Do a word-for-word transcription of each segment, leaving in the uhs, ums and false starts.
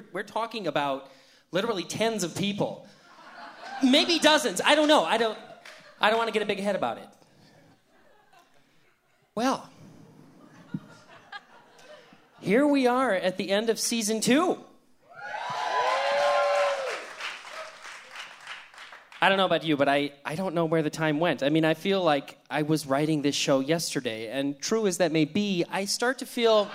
we're talking about literally tens of people. Maybe dozens. I don't know. I don't I don't want to get a big head about it. Well, here we are at the end of season two. I don't know about you, but I, I don't know where the time went. I mean, I feel like I was writing this show yesterday, and true as that may be, I start to feel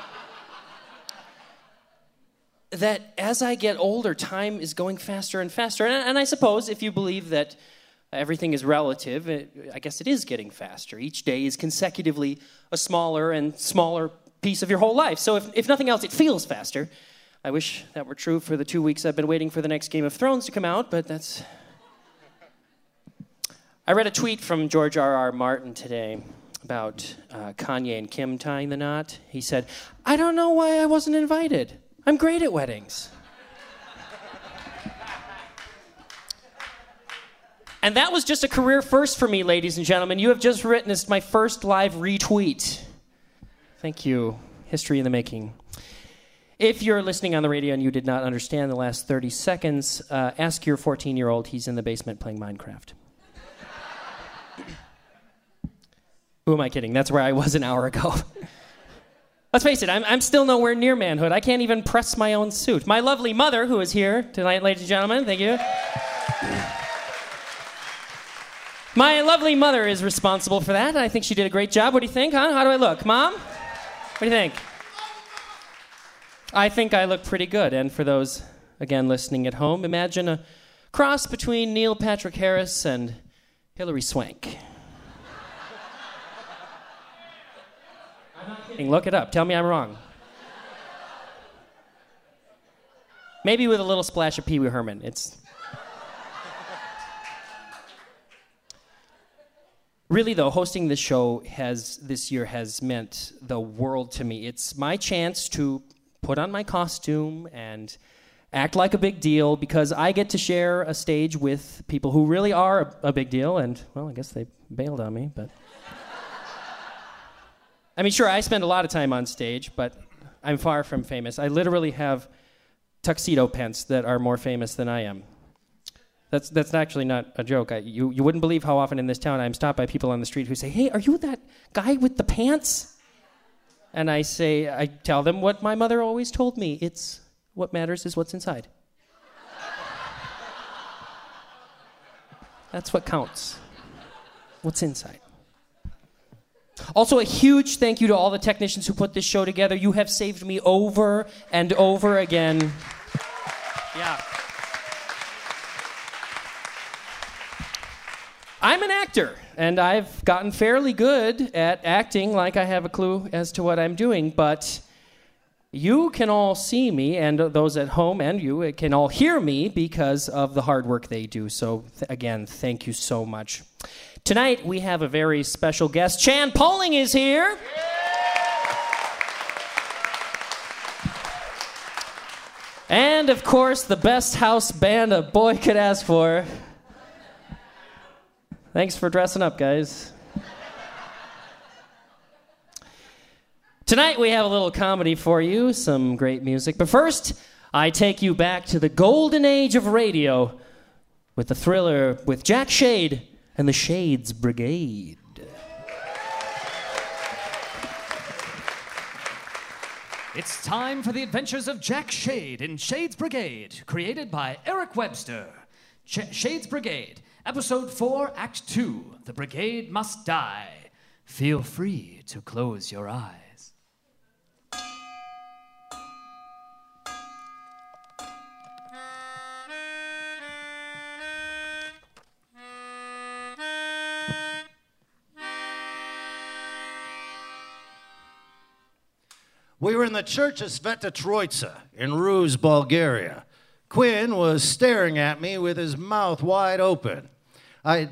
that as I get older, time is going faster and faster. And, and I suppose if you believe that everything is relative, it, I guess it is getting faster. Each day is consecutively a smaller and smaller piece of your whole life. So if, if nothing else, it feels faster. I wish that were true for the two weeks I've been waiting for the next Game of Thrones to come out, but that's... I read a tweet from George R. R. Martin today about uh, Kanye and Kim tying the knot. He said, "I don't know why I wasn't invited. I'm great at weddings." And that was just a career first for me, ladies and gentlemen. You have just witnessed my first live retweet. Thank you. History in the making. If you're listening on the radio and you did not understand the last thirty seconds, uh, ask your fourteen-year-old. He's in the basement playing Minecraft. Who am I kidding? That's where I was an hour ago. Let's face it, I'm, I'm still nowhere near manhood. I can't even press my own suit. My lovely mother, who is here tonight, ladies and gentlemen, thank you. My lovely mother is responsible for that. I think she did a great job. What do you think, huh? How do I look? Mom? What do you think? I think I look pretty good. And for those, again, listening at home, imagine a cross between Neil Patrick Harris and Hilary Swank. I'm not kidding. Look it up. Tell me I'm wrong. Maybe with a little splash of Pee Wee Herman. It's... Really, though, hosting this show has this year has meant the world to me. It's my chance to put on my costume and act like a big deal because I get to share a stage with people who really are a, a big deal. And, well, I guess they bailed on me, but... I mean, sure, I spend a lot of time on stage, but I'm far from famous. I literally have tuxedo pants that are more famous than I am. That's that's actually not a joke. I, you, you wouldn't believe how often in this town I'm stopped by people on the street who say, "Hey, are you that guy with the pants?" And I say, I tell them what my mother always told me. It's what matters is what's inside. That's what counts. What's inside. Also, a huge thank you to all the technicians who put this show together. You have saved me over and over again. Yeah. I'm an actor, and I've gotten fairly good at acting like I have a clue as to what I'm doing, but you can all see me, and those at home and you can all hear me because of the hard work they do. So, th- again, thank you so much. Tonight, we have a very special guest. Chan Poling is here. And, of course, the best house band a boy could ask for. Thanks for dressing up, guys. Tonight we have a little comedy for you, some great music. But first, I take you back to the golden age of radio with the thriller with Jack Shade and the Shades Brigade. It's time for the adventures of Jack Shade in Shades Brigade, created by Eric Webster. Ch- Shades Brigade. Episode four, Act two, The Brigade Must Die. Feel free to close your eyes. We were in the church of Sveta Troitsa in Ruse, Bulgaria. Quinn was staring at me with his mouth wide open. I...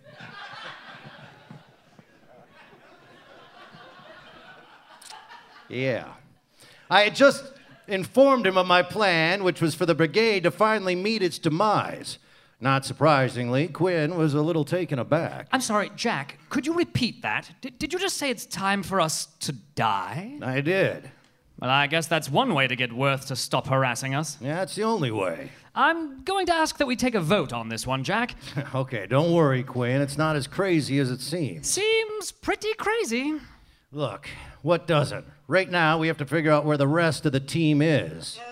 Yeah. I had just informed him of my plan, which was for the brigade to finally meet its demise. Not surprisingly, Quinn was a little taken aback. I'm sorry, Jack, could you repeat that? D- did you just say it's time for us to die? I did. Well, I guess that's one way to get Worth to stop harassing us. Yeah, that's the only way. I'm going to ask that we take a vote on this one, Jack. Okay, don't worry, Quinn. It's not as crazy as it seems. Seems pretty crazy. Look, what doesn't? Right now, we have to figure out where the rest of the team is.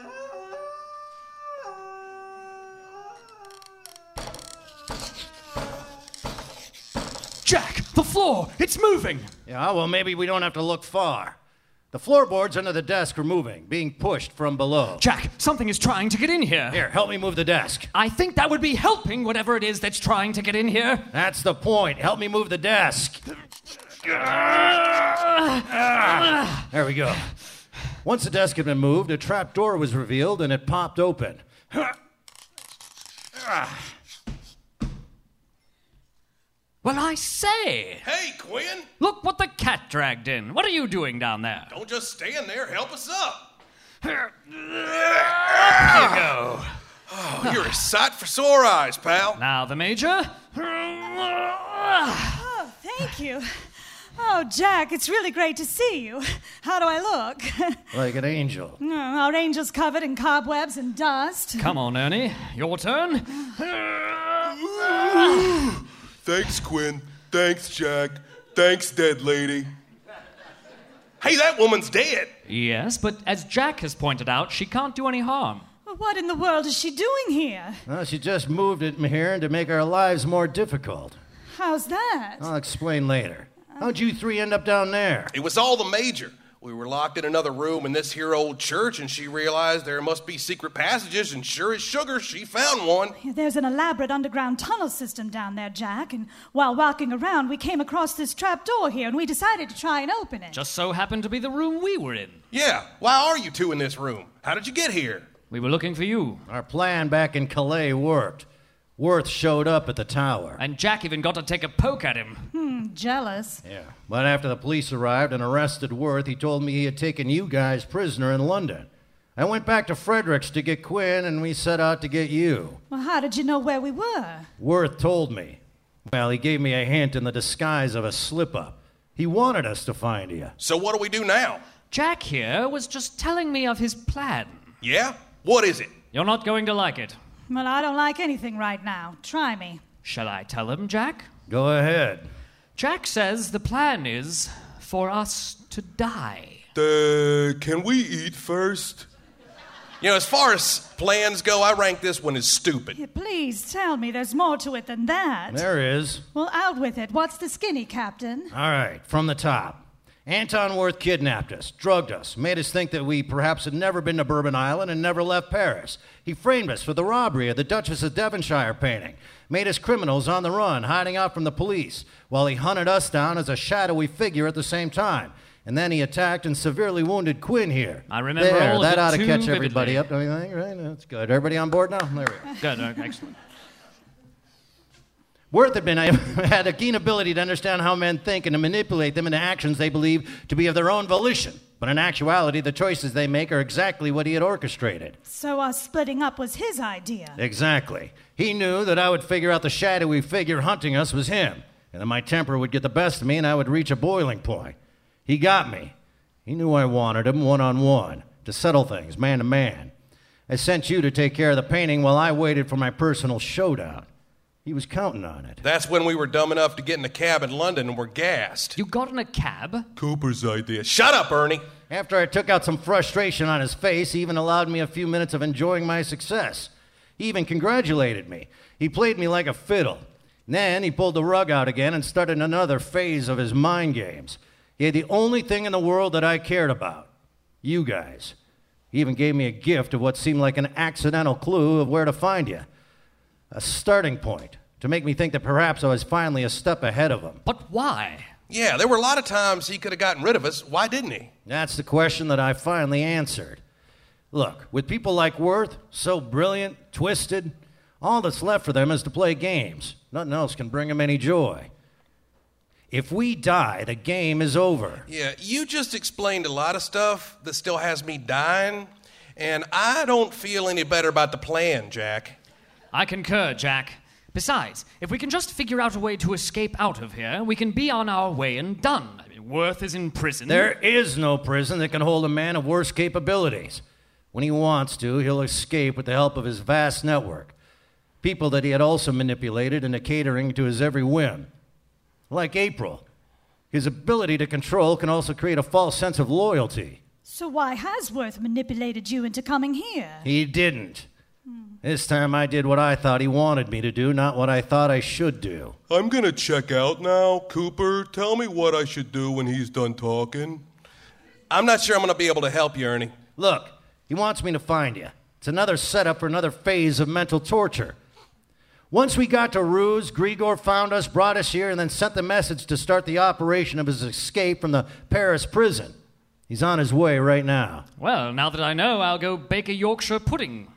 Jack, the floor! It's moving! Yeah, well, maybe we don't have to look far. The floorboards under the desk are moving, being pushed from below. Jack, something is trying to get in here. Here, help me move the desk. I think that would be helping whatever it is that's trying to get in here. That's the point. Help me move the desk. There we go. Once the desk had been moved, a trap door was revealed and it popped open. Well, I say! Hey, Quinn! Look what the cat dragged in. What are you doing down there? Don't just stand there. Help us up. Up you go. Oh, you're a sight for sore eyes, pal. Now the Major. Oh, thank you. Oh, Jack, it's really great to see you. How do I look? Like an angel. Oh, our angel's covered in cobwebs and dust. Come on, Ernie. Your turn. Thanks, Quinn. Thanks, Jack. Thanks, dead lady. Hey, that woman's dead. Yes, but as Jack has pointed out, she can't do any harm. Well, what in the world is she doing here? Well, she just moved it here to make our lives more difficult. How's that? I'll explain later. How'd you three end up down there? It was all the Major. We were locked in another room in this here old church, and she realized there must be secret passages, and sure as sugar, she found one. There's an elaborate underground tunnel system down there, Jack, and while walking around, we came across this trap door here, and we decided to try and open it. Just so happened to be the room we were in. Yeah, why are you two in this room? How did you get here? We were looking for you. Our plan back in Calais worked. Worth showed up at the tower. And Jack even got to take a poke at him. Hmm, jealous. Yeah. But after the police arrived and arrested Worth, he told me he had taken you guys prisoner in London. I went back to Fredericks to get Quinn, and we set out to get you. Well, how did you know where we were? Worth told me. Well, he gave me a hint in the disguise of a slip-up. He wanted us to find you. So what do we do now? Jack here was just telling me of his plan. Yeah? What is it? You're not going to like it. Well, I don't like anything right now. Try me. Shall I tell him, Jack? Go ahead. Jack says the plan is for us to die. Uh, can we eat first? You know, as far as plans go, I rank this one as stupid. Yeah, please tell me there's more to it than that. There is. Well, out with it. What's the skinny, Captain? All right, from the top. Anton Worth kidnapped us, drugged us, made us think that we perhaps had never been to Bourbon Island and never left Paris. He framed us for the robbery of the Duchess of Devonshire painting, made us criminals on the run, hiding out from the police, while he hunted us down as a shadowy figure at the same time. And then he attacked and severely wounded Quinn here. I remember there, all of that it ought to too catch everybody vividly. up, don't you think? Right? That's good. Everybody on board now? There we go. Good, uh, excellent. Worth had been had a keen ability to understand how men think and to manipulate them into actions they believe to be of their own volition. But in actuality, the choices they make are exactly what he had orchestrated. So us splitting up was his idea. Exactly. He knew that I would figure out the shadowy figure hunting us was him, and that my temper would get the best of me and I would reach a boiling point. He got me. He knew I wanted him one-on-one, to settle things, man to man. I sent you to take care of the painting while I waited for my personal showdown. He was counting on it. That's when we were dumb enough to get in a cab in London and were gassed. You got in a cab? Cooper's idea. Shut up, Ernie. After I took out some frustration on his face, he even allowed me a few minutes of enjoying my success. He even congratulated me. He played me like a fiddle. Then he pulled the rug out again and started another phase of his mind games. He had the only thing in the world that I cared about. You guys. He even gave me a gift of what seemed like an accidental clue of where to find you. A starting point to make me think that perhaps I was finally a step ahead of him. But why? Yeah, there were a lot of times he could have gotten rid of us. Why didn't he? That's the question that I finally answered. Look, with people like Worth, so brilliant, twisted, all that's left for them is to play games. Nothing else can bring them any joy. If we die, the game is over. Yeah, you just explained a lot of stuff that still has me dying, and I don't feel any better about the plan, Jack. I concur, Jack. Besides, if we can just figure out a way to escape out of here, we can be on our way and done. I mean, Worth is in prison. There is no prison that can hold a man of worse capabilities. When he wants to, he'll escape with the help of his vast network. People that he had also manipulated into catering to his every whim. Like April. His ability to control can also create a false sense of loyalty. So why has Worth manipulated you into coming here? He didn't. This time I did what I thought he wanted me to do, not what I thought I should do. I'm gonna check out now. Cooper, tell me what I should do when he's done talking. I'm not sure I'm gonna be able to help you, Ernie. Look, he wants me to find you. It's another setup for another phase of mental torture. Once we got to Ruse, Grigor found us, brought us here, and then sent the message to start the operation of his escape from the Paris prison. He's on his way right now. Well, now that I know, I'll go bake a Yorkshire pudding.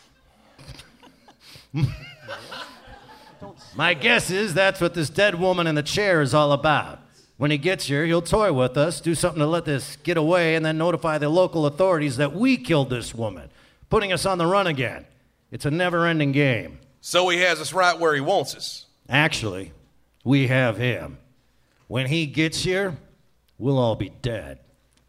My guess is that's what this dead woman in the chair is all about. When he gets here, he'll toy with us, do something to let this get away, and then notify the local authorities that we killed this woman, putting us on the run again. It's a never-ending game. So he has us right where he wants us. Actually, we have him. When he gets here, we'll all be dead.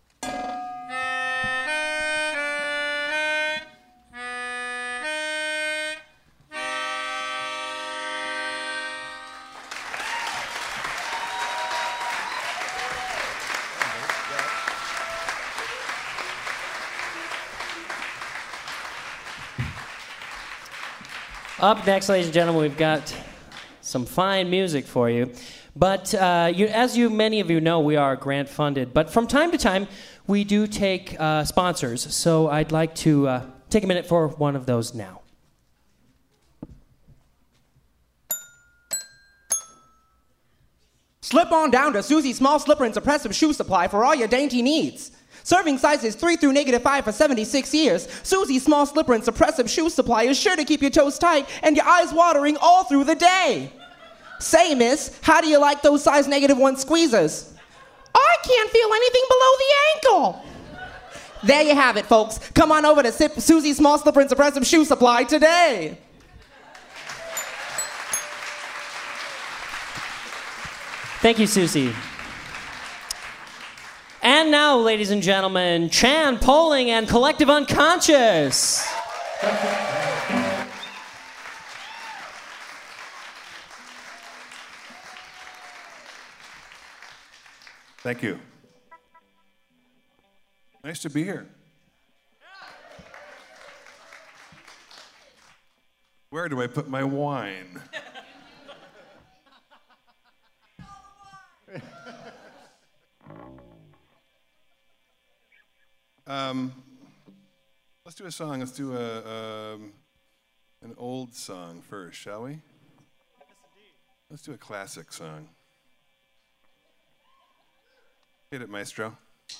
Up next, ladies and gentlemen, we've got some fine music for you. But uh, you, as you, many of you know, we are grant funded. But from time to time, we do take uh, sponsors. So I'd like to uh, take a minute for one of those now. Slip on down to Susie's Small Slipper and Suppressive Shoe Supply for all your dainty needs. Serving sizes three through negative five for seventy-six years, Susie's Small Slipper and Suppressive Shoe Supply is sure to keep your toes tight and your eyes watering all through the day. Say, miss, how do you like those size negative one squeezers? I can't feel anything below the ankle. There you have it, folks. Come on over to Sip Susie's Small Slipper and Suppressive Shoe Supply today. Thank you, Susie. And now, ladies and gentlemen, Chan Poling and Collective Unconscious. Thank you. Nice to be here. Where do I put my wine? Um, let's do a song. Let's do a um, an old song first, shall we? Yes, indeed. Let's do a classic song. Hit it, maestro.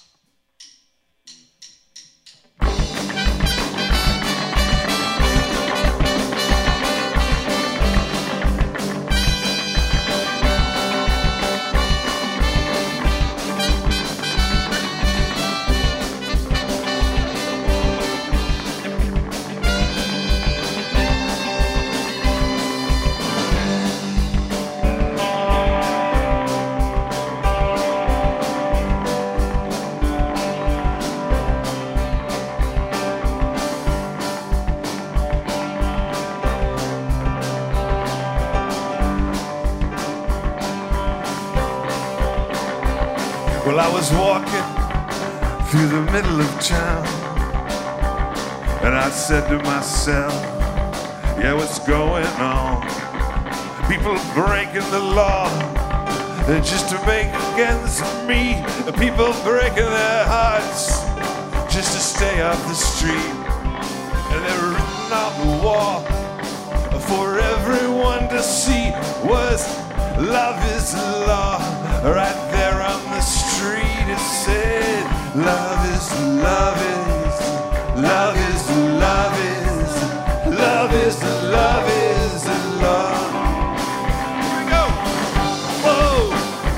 Well, I was walking through the middle of town, and I said to myself, yeah, what's going on? People breaking the law just to make ends meet. People breaking their hearts just to stay off the street. And they're written on the wall for everyone to see was love is law. Right there on the street it said, love is, love is, love is, love is, love is, love is, love. Here we go. Whoa.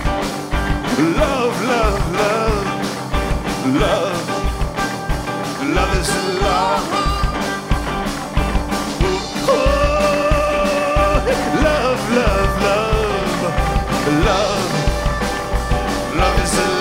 Love, love, love, love, love is love. Oh, love, love, love, love. Love is a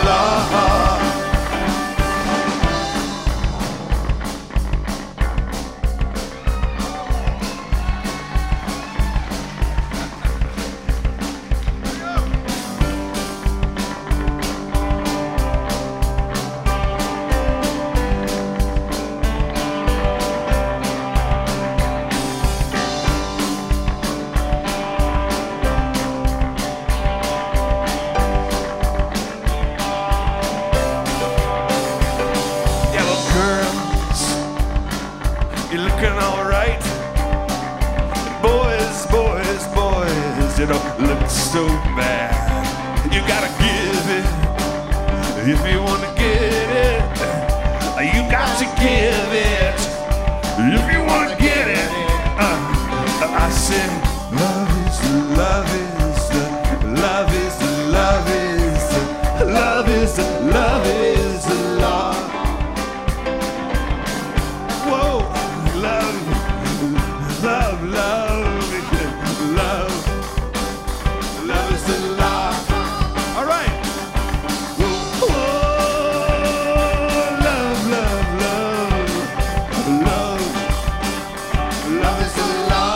you don't look so bad. You gotta give it if you wanna get it. You got to give it if you wanna get it. Uh, I said, love is the, love is the, love is the, love is the, love is the, love is the law. Whoa, love, love, love, love, love is the law. All right. Whoa, love, love, love, love, love is the law.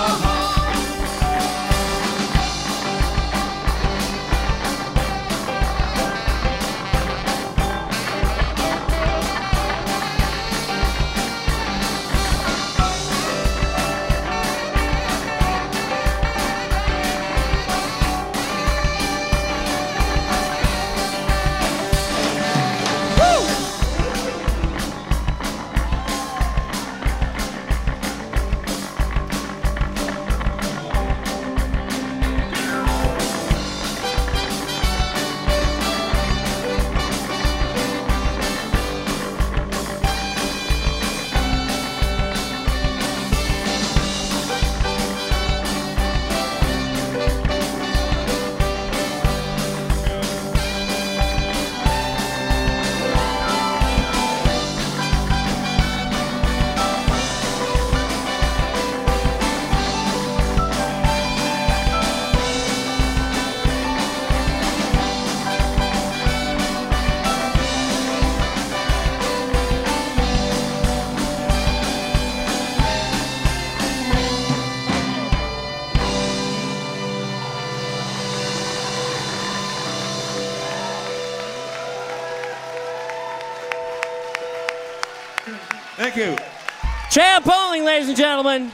Thank you. Champ Bowling, ladies and gentlemen.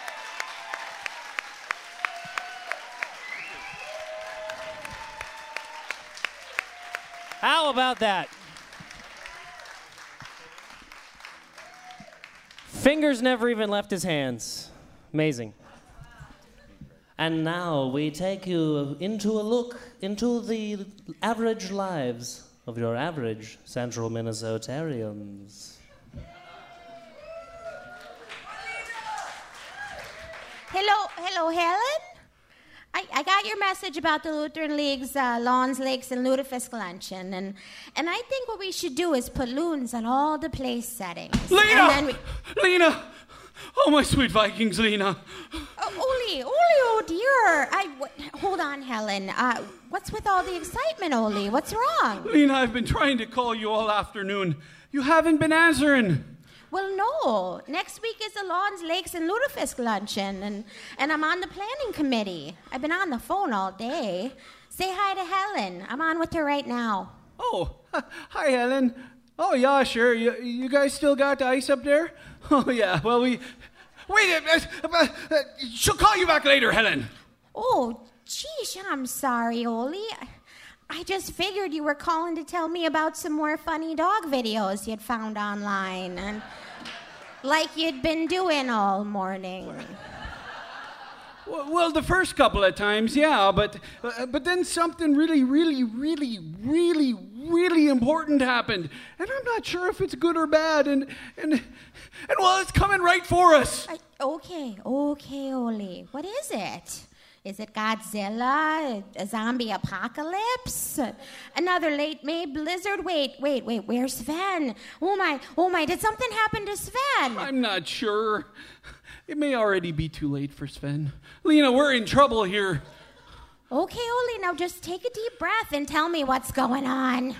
How about that? Fingers never even left his hands. Amazing. And now we take you into a look into the average lives of your average Central Minnesotarians. Hello, hello, Helen? I, I got your message about the Lutheran League's uh, Lawns, Lakes, and Lutefisk luncheon, and and I think what we should do is put loons on all the place settings. Lena! And then we... Lena! Oh, my sweet Vikings, Lena. Oh, Oli, Oli, oh dear. I, what, hold on, Helen. Uh, what's with all the excitement, Oli? What's wrong? Lena, I've been trying to call you all afternoon. You haven't been answering. Well, no. Next week is the Lawns, Lakes, and Lutefisk luncheon, and, and I'm on the planning committee. I've been on the phone all day. Say hi to Helen. I'm on with her right now. Oh, hi, Helen. Oh, yeah, sure. You, you guys still got the ice up there? Oh, yeah. Well, we... Wait, uh, uh, uh, she'll call you back later, Helen. Oh, geez, I'm sorry, Oli. I, I just figured you were calling to tell me about some more funny dog videos you'd found online, and like you'd been doing all morning. Well, well the first couple of times, yeah, but uh, but then something really, really, really, really, really important happened, and I'm not sure if it's good or bad, and and and well, it's coming right for us. I, okay, okay, Oli. What is it? Is it Godzilla? A zombie apocalypse? Another late May blizzard? Wait, wait, wait, where's Sven? Oh my, oh my, did something happen to Sven? I'm not sure. It may already be too late for Sven. Lena, we're in trouble here. Okay, Oli, now just take a deep breath and tell me what's going on.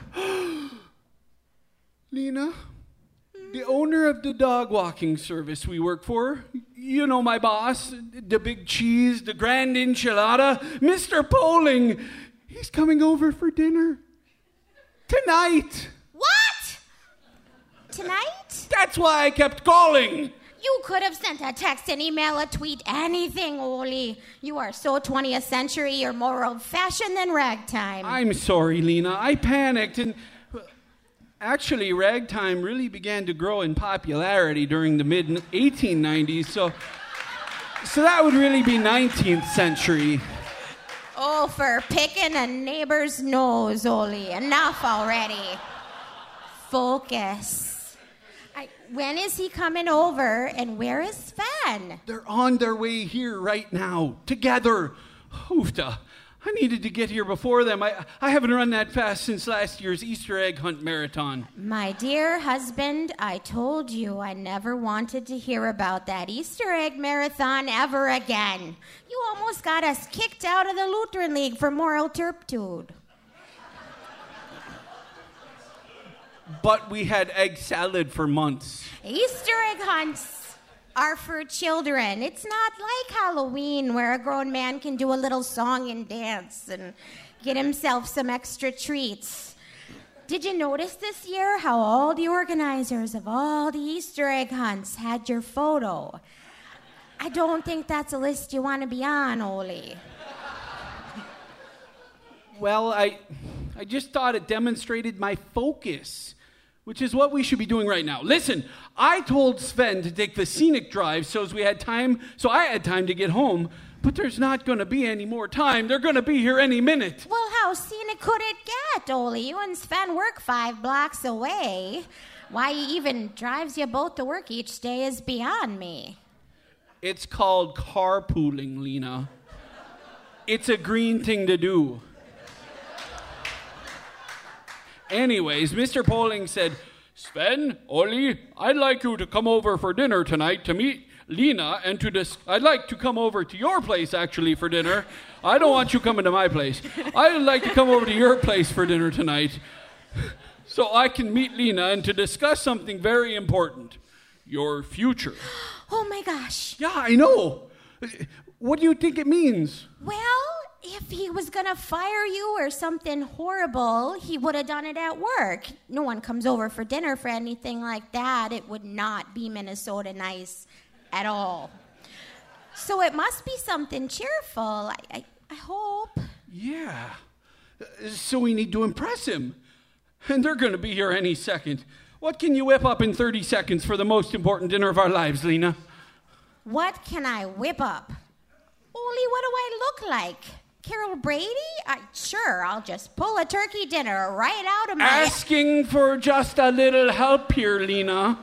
Lena, the owner of the dog walking service we work for, you know my boss, the big cheese, the grand enchilada, Mister Poling, he's coming over for dinner. Tonight. What? Tonight? That's why I kept calling. You could have sent a text, an email, a tweet, anything, Oli. You are so twentieth century, you're more old-fashioned than ragtime. I'm sorry, Lena. I panicked, and actually, ragtime really began to grow in popularity during the mid eighteen nineties, so, so that would really be nineteenth century. Oh, for picking a neighbor's nose, Oli. Enough already. Focus. I, when is he coming over, and where is Sven? They're on their way here right now, together. Oofta. I needed to get here before them. I, I haven't run that fast since last year's Easter egg hunt marathon. My dear husband, I told you I never wanted to hear about that Easter egg marathon ever again. You almost got us kicked out of the Lutheran League for moral turpitude. But we had egg salad for months. Easter egg hunts are for children. It's not like Halloween where a grown man can do a little song and dance and get himself some extra treats. Did you notice this year how all the organizers of all the Easter egg hunts had your photo? I don't think that's a list you want to be on, Oli. Well, I, I just thought it demonstrated my focus, which is what we should be doing right now. Listen, I told Sven to take the scenic drive so as we had time, so I had time to get home, but there's not going to be any more time. They're going to be here any minute. Well, how scenic could it get, Oli? You and Sven work five blocks away. Why he even drives you both to work each day is beyond me. It's called carpooling, Lena. It's a green thing to do. Anyways, Mister Poling said, Sven, Oli, I'd like you to come over for dinner tonight to meet Lena and to dis- I'd like to come over to your place, actually, for dinner. I don't want you coming to my place. I'd like to come over to your place for dinner tonight so I can meet Lena and to discuss something very important, your future. Oh, my gosh. Yeah, I know. What do you think it means? Well, if he was going to fire you or something horrible, he would have done it at work. No one comes over for dinner for anything like that. It would not be Minnesota nice at all. So it must be something cheerful, I, I, I hope. Yeah. So we need to impress him. And they're going to be here any second. What can you whip up in thirty seconds for the most important dinner of our lives, Lena? What can I whip up? Oli, what do I look like? Carol Brady? I, sure, I'll just pull a turkey dinner right out of my... Asking for just a little help here, Lena.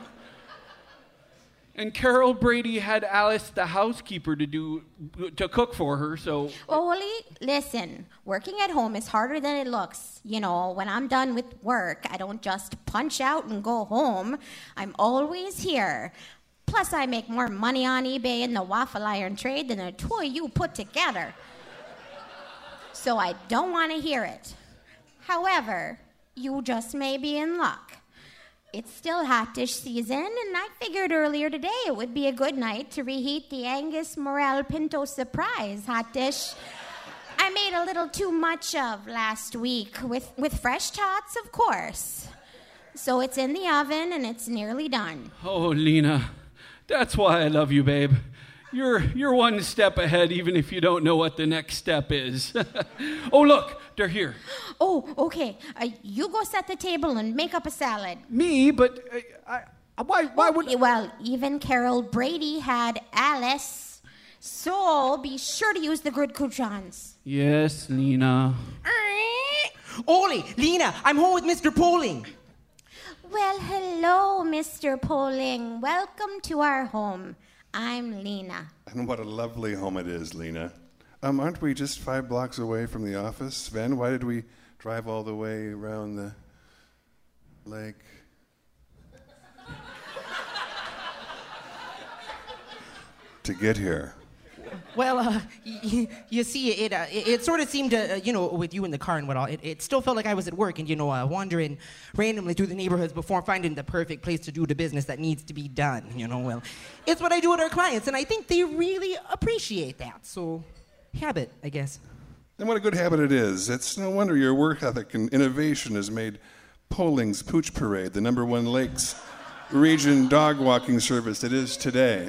And Carol Brady had Alice, the housekeeper, to do to cook for her, so... Oli, listen, working at home is harder than it looks. You know, when I'm done with work, I don't just punch out and go home. I'm always here. Plus, I make more money on eBay in the waffle iron trade than the two of you put together. So I don't want to hear it. However, you just may be in luck. It's still hot dish season, and I figured earlier today it would be a good night to reheat the Angus Morel Pinto Surprise hot dish I made a little too much of last week, with, with fresh tots, of course. So it's in the oven, and it's nearly done. Oh, Lena, that's why I love you, babe. You're you're one step ahead, even if you don't know what the next step is. Oh, look, they're here. Oh, okay. Uh, you go set the table and make up a salad. Me? But uh, I, I, why why would... Well, even Carol Brady had Alice. So be sure to use the good croutons. Yes, Lena. Oli, Lena, I'm home with Mister Poling. Well, hello, Mister Poling. Welcome to our home. I'm Lena. And what a lovely home it is, Lena. Um, aren't we just five blocks away from the office? Sven, why did we drive all the way around the lake? To get here. Well, uh, y- you see, it, uh, it it sort of seemed to, uh, you know, with you in the car and what all, it, it still felt like I was at work and, you know, uh, wandering randomly through the neighborhoods before finding the perfect place to do the business that needs to be done, you know. Well, it's what I do with our clients, and I think they really appreciate that. So, habit, I guess. And what a good habit it is. It's no wonder your work ethic and innovation has made Poling's Pooch Parade the number one Lakes region dog walking service it is today.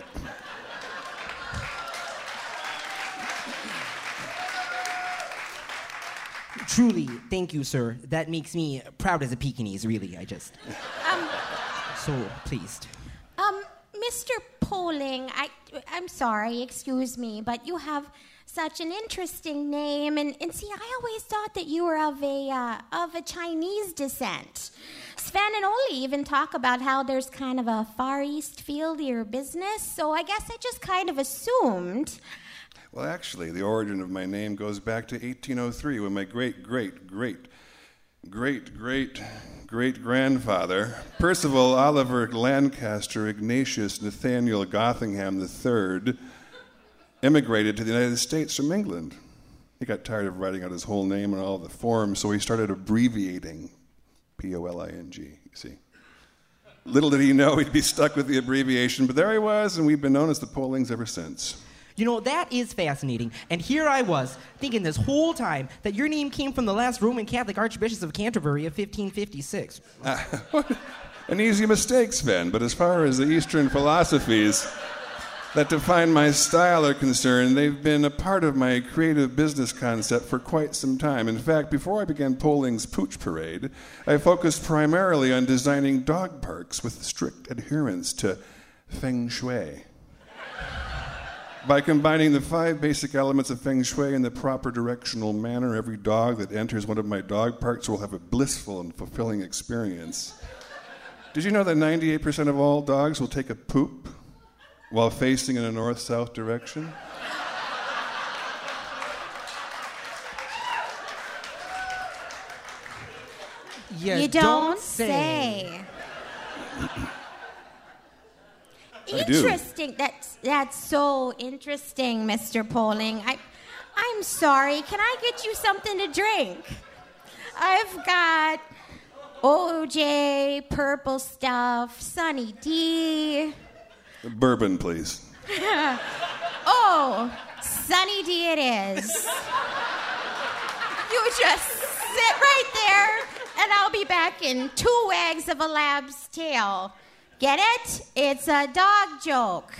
Truly, thank you, sir. That makes me proud as a Pekingese, really. I just... Um, so pleased. um, Mister Poling, I, I'm sorry, excuse me, but you have such an interesting name. And, and see, I always thought that you were of a uh, of a Chinese descent. Sven and Oli even talk about how there's kind of a Far East feel to your business, so I guess I just kind of assumed. Well, actually, the origin of my name goes back to eighteen oh three when my great, great, great, great, great, great grandfather, Percival Oliver Lancaster Ignatius Nathaniel Gothingham the third, immigrated to the United States from England. He got tired of writing out his whole name in all the forms, so he started abbreviating. P O L I N G, you see. Little did he know he'd be stuck with the abbreviation, but there he was, and we've been known as the Pohlings ever since. You know, that is fascinating. And here I was, thinking this whole time that your name came from the last Roman Catholic Archbishop of Canterbury of fifteen fifty-six. Uh, an easy mistake, Sven, but as far as the Eastern philosophies that define my style are concerned, they've been a part of my creative business concept for quite some time. In fact, before I began Pohling's Pooch Parade, I focused primarily on designing dog parks with strict adherence to Feng Shui. By combining the five basic elements of Feng Shui in the proper directional manner, every dog that enters one of my dog parks will have a blissful and fulfilling experience. Did you know that ninety-eight percent of all dogs will take a poop while facing in a north-south direction? You, you don't, don't say. Interesting. That's that's so interesting, Mister Pohling. I, I'm sorry. Can I get you something to drink? I've got O J, Purple Stuff, Sunny D. Bourbon, please. Oh, Sunny D it is. You just sit right there, and I'll be back in two wags of a lab's tail. Get it? It's a dog joke.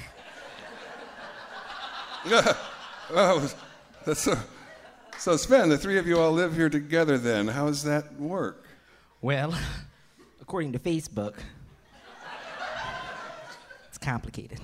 Oh, that's so, so, Sven, the three of you all live here together then. How does that work? Well, according to Facebook, it's complicated.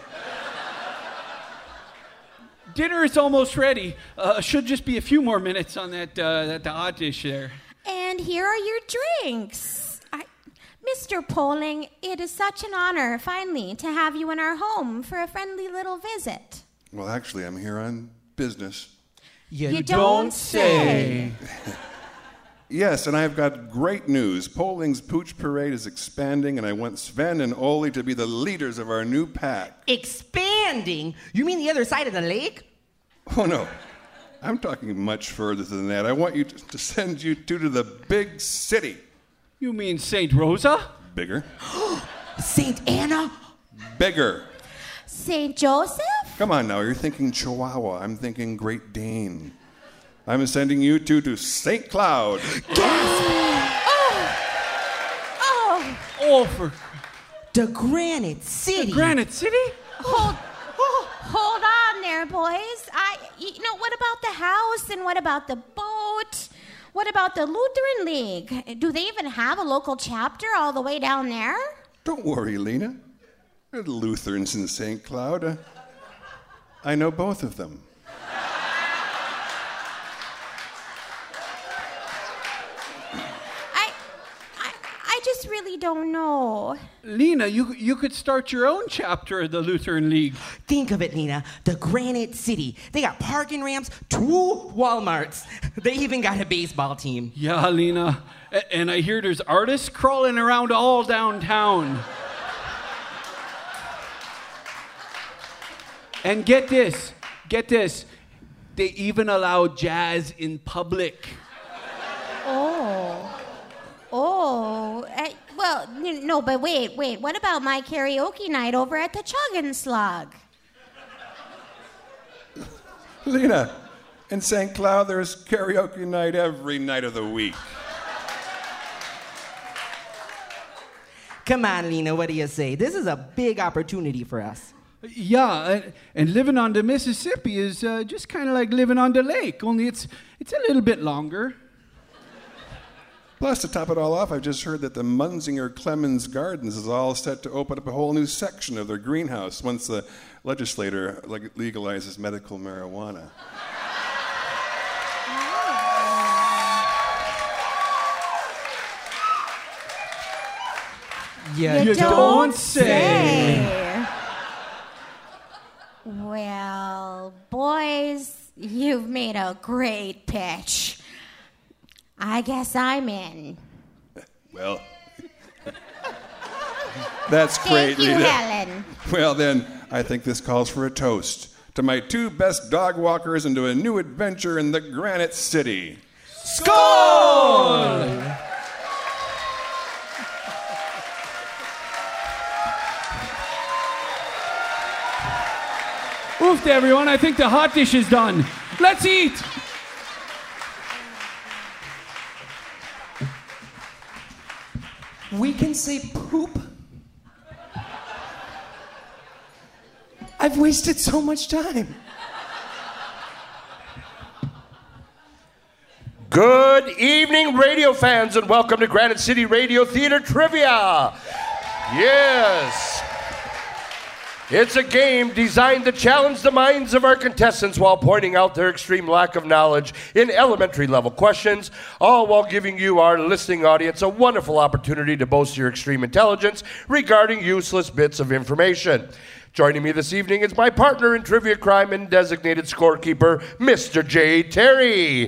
Dinner is almost ready. Uh, should just be a few more minutes on that uh, that hot dish there. And here are your drinks. Mister Pohling, it is such an honor, finally, to have you in our home for a friendly little visit. Well, actually, I'm here on business. You, you don't, don't say. Yes, and I've got great news. Pohling's Pooch Parade is expanding, and I want Sven and Oli to be the leaders of our new pack. Expanding? You mean the other side of the lake? Oh, no. I'm talking much further than that. I want you to, to send you two to the big city. You mean Saint Rosa? Bigger. Saint Anna? Bigger. Saint Joseph? Come on now, you're thinking Chihuahua. I'm thinking Great Dane. I'm sending you two to Saint Cloud. oh. Oh. Oh, for... The Granite City. The Granite City? Hold, oh, hold on there, boys. I, you know, what about the house and what about the boat? What about the Lutheran League? Do they even have a local chapter all the way down there? Don't worry, Lena. There are the Lutherans in Saint Cloud. Uh, I know both of them. I, I, I just really don't know. Lena, you you could start your own chapter of the Lutheran League. Think of it, Lena. The Granite City. They got parking ramps, two Walmarts. They even got a baseball team. Yeah, Lena. A- and I hear there's artists crawling around all downtown. And get this, get this. They even allow jazz in public. Oh. Oh. I, well, no, but wait, wait. What about my karaoke night over at the Chug and Slug? Lena, in Saint Cloud, there's karaoke night every night of the week. Come on, Lena, what do you say? This is a big opportunity for us. Yeah, and living on the Mississippi is uh, just kind of like living on the lake, only it's it's a little bit longer. Plus, to top it all off, I've just heard that the Munzinger Clemens Gardens is all set to open up a whole new section of their greenhouse once the legislator leg- legalizes medical marijuana. You, You don't, don't say. Well, boys, you've made a great pitch. I guess I'm in. Well, that's great, Thank you, Rita. Helen. Well, then, I think this calls for a toast to my two best dog walkers into a new adventure in the Granite City. Skål! Oof, everyone, I think the hot dish is done. Let's eat! We can say poop? I've wasted so much time. Good evening, radio fans, and welcome to Granite City Radio Theater Trivia. Yes. It's a game designed to challenge the minds of our contestants while pointing out their extreme lack of knowledge in elementary level questions, all while giving you, our listening audience, a wonderful opportunity to boast your extreme intelligence regarding useless bits of information. Joining me this evening is my partner in trivia crime and designated scorekeeper, Mister Jay Terry.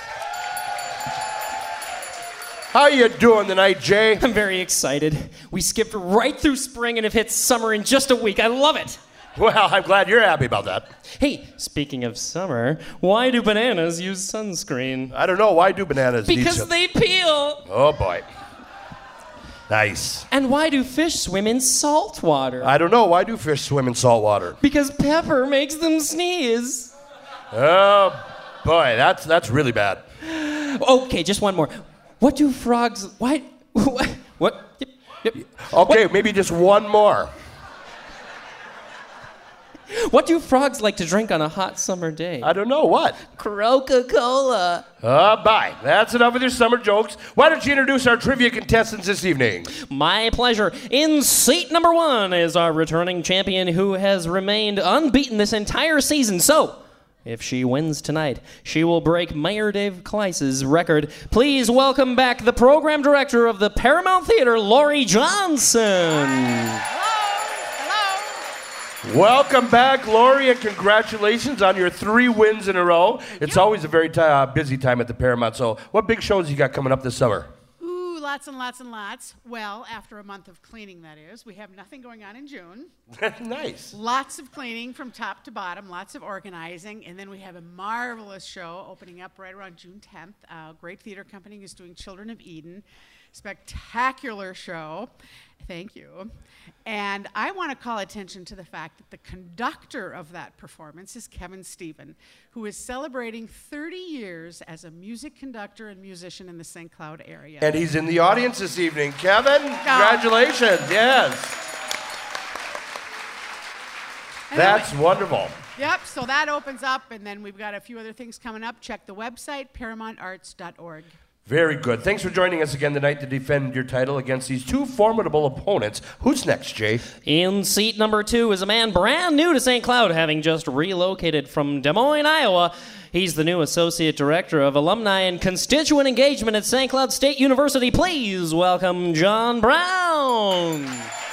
How you doing tonight, Jay? I'm very excited. We skipped right through spring and have hit summer in just a week. I love it. Well, I'm glad you're happy about that. Hey, speaking of summer, why do bananas use sunscreen? I don't know. Why do bananas need Because some- they peel. Oh, boy. Nice. And why do fish swim in salt water? I don't know. Why do fish swim in salt water? Because pepper makes them sneeze. Oh, boy. That's, that's really bad. Okay, just one more. What do frogs... Why... What? What? Yep, yep. Okay, what, maybe just one more. What do frogs like to drink on a hot summer day? I don't know. What? Coca-Cola. Uh, bye. That's enough of your summer jokes. Why don't you introduce our trivia contestants this evening? My pleasure. In seat number one is our returning champion who has remained unbeaten this entire season. So, if she wins tonight, she will break Mayor Dave Kleiss's record. Please welcome back the program director of the Paramount Theater, Laurie Johnson. Welcome back, Laurie, and congratulations on your three wins in a row. It's always a very t- uh, busy time at the Paramount. So what big shows you got coming up this summer? Ooh, lots and lots and lots. Well, after a month of cleaning, that is. We have nothing going on in June. Nice. Lots of cleaning from top to bottom, lots of organizing, and then we have a marvelous show opening up right around June tenth. A great theater company is doing Children of Eden. Spectacular show. Thank you. And I want to call attention to the fact that the conductor of that performance is Kevin Stephen, who is celebrating thirty years as a music conductor and musician in the Saint Cloud area. And he's in the audience this evening. Kevin, congratulations. Yes. That's Anyway. wonderful. Yep, so that opens up, and then we've got a few other things coming up. Check the website, paramount arts dot org. Very good. Thanks for joining us again tonight to defend your title against these two formidable opponents. Who's next, Jay? In seat number two is a man brand new to Saint Cloud, having just relocated from Des Moines, Iowa. He's the new Associate Director of Alumni and Constituent Engagement at Saint Cloud State University. Please welcome John Brown.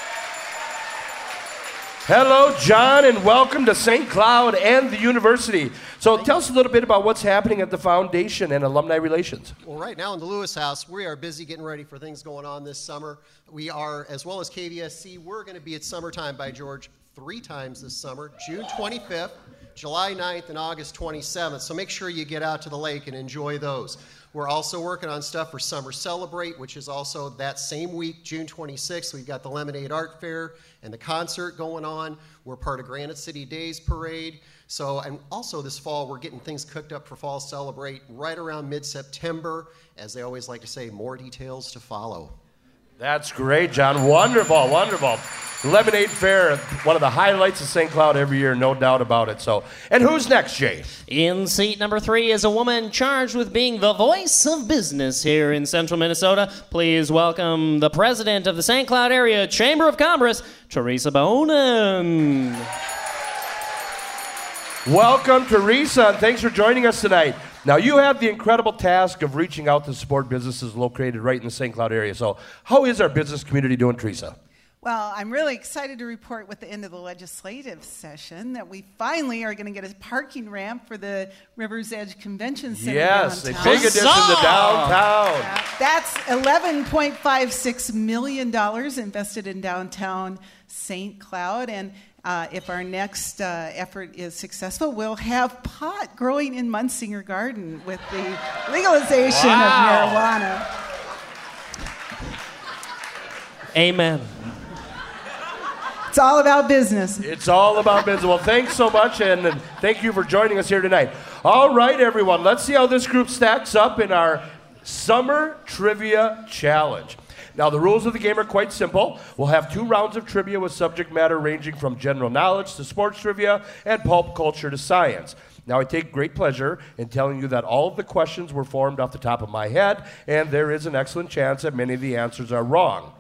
Hello, John, and welcome to Saint Cloud and the university. So tell us a little bit about what's happening at the foundation and alumni relations. Well, right now in the Lewis House, we are busy getting ready for things going on this summer. We are, as well as K V S C, we're going to be at Summertime by George three times this summer, June twenty-fifth, July ninth, and August twenty-seventh. So make sure you get out to the lake and enjoy those. We're also working on stuff for Summer Celebrate, which is also that same week, June twenty-sixth. We've got the Lemonade Art Fair and the concert going on. We're part of Granite City Days Parade. So, and also this fall, we're getting things cooked up for Fall Celebrate right around mid-September. As they always like to say, more details to follow. That's great, John. Wonderful, wonderful. Lemonade Fair, one of the highlights of Saint Cloud every year, no doubt about it. So, and who's next, Jay? In seat number three is a woman charged with being the voice of business here in central Minnesota. Please welcome the president of the Saint Cloud Area Chamber of Commerce, Teresa Bonin. Welcome, Teresa, and thanks for joining us tonight. Now, you have the incredible task of reaching out to support businesses located right in the Saint Cloud area. So, how is our business community doing, Teresa? Well, I'm really excited to report with the end of the legislative session that we finally are going to get a parking ramp for the Rivers Edge Convention Center Yes, downtown. a big addition to downtown. Yeah, that's eleven point five six million dollars invested in downtown Saint Cloud. And uh, if our next uh, effort is successful, we'll have pot growing in Munsinger Garden with the legalization Wow. of marijuana. Amen. It's all about business. It's all about business. Well, thanks so much, and, and thank you for joining us here tonight. All right, everyone, let's see how this group stacks up in our Summer Trivia Challenge. Now, the rules of the game are quite simple. We'll have two rounds of trivia with subject matter ranging from general knowledge to sports trivia and pulp culture to science. Now, I take great pleasure in telling you that all of the questions were formed off the top of my head, and there is an excellent chance that many of the answers are wrong.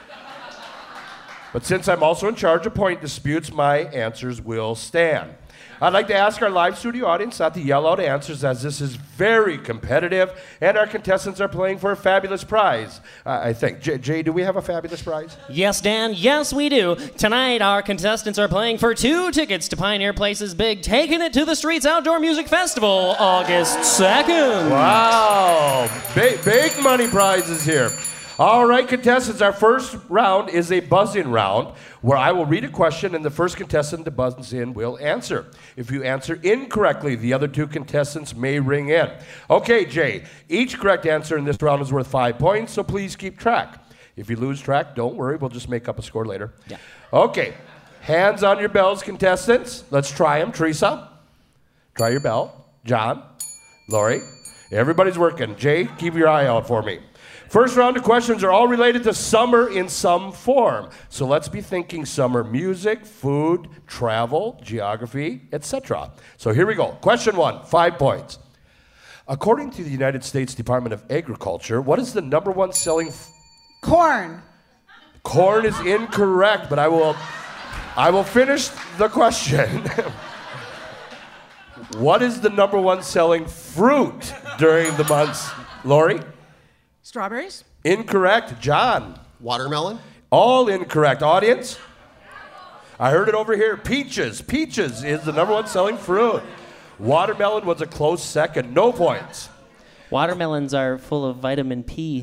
But since I'm also in charge of point disputes, my answers will stand. I'd like to ask our live studio audience not to yell out answers, as this is very competitive, and our contestants are playing for a fabulous prize, uh, I think. Jay, Jay, do we have a fabulous prize? Yes, Dan, yes, we do. Tonight, our contestants are playing for two tickets to Pioneer Place's big Taking It to the Streets Outdoor Music Festival, August second. Wow, big, big money prizes here. All right, contestants, our first round is a buzz-in round where I will read a question and the first contestant to buzz in will answer. If you answer incorrectly, the other two contestants may ring in. Okay, Jay, each correct answer in this round is worth five points, so please keep track. If you lose track, don't worry, we'll just make up a score later. Yeah. Okay, hands on your bells, contestants. Let's try them. Teresa, try your bell. John, Lori, everybody's working. Jay, keep your eye out for me. First round of questions are all related to summer in some form. So let's be thinking summer music, food, travel, geography, et cetera. So here we go. Question one, five points. According to the United States Department of Agriculture, what is the number one selling... F- Corn. Corn is incorrect, but I will, I will finish the question. What is the number one selling fruit during the months? Lori? Strawberries? Incorrect. John? Watermelon? All incorrect. Audience? I heard it over here. Peaches. Peaches is the number one selling fruit. Watermelon was a close second. No points. Watermelons are full of vitamin P.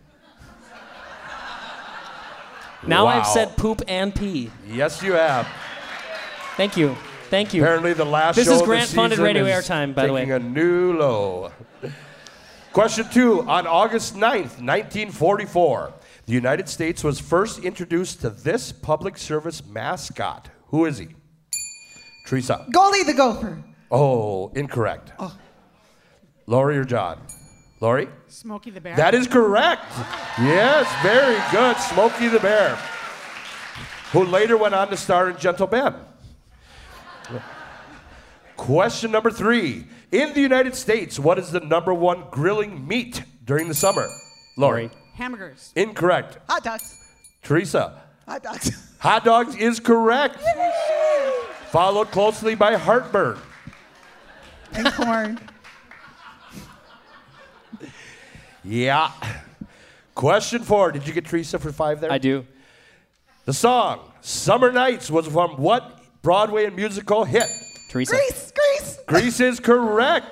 Now Wow. I've said poop and pee. Yes, you have. Thank you. Thank you. Apparently the last This show is of the grant-funded season radio is airtime, by the way. taking a new low. Question two. On August ninth, nineteen forty-four, the United States was first introduced to this public service mascot. Who is he? Teresa. Goldie the Gopher. Oh, incorrect. Oh. Lori or John? Lori? Smokey the Bear. That is correct. Yes, very good. Smokey the Bear, who later went on to star in Gentle Ben. Question number three. In the United States, what is the number one grilling meat during the summer? Lori. Hamburgers. Incorrect. Hot dogs. Teresa. Hot dogs. Hot dogs is correct. Followed closely by heartburn. And corn. Yeah. Question four. Did you get Teresa for five there? I do. The song Summer Nights was from what Broadway and musical hit? Teresa. Grease, Grease. Grease is correct.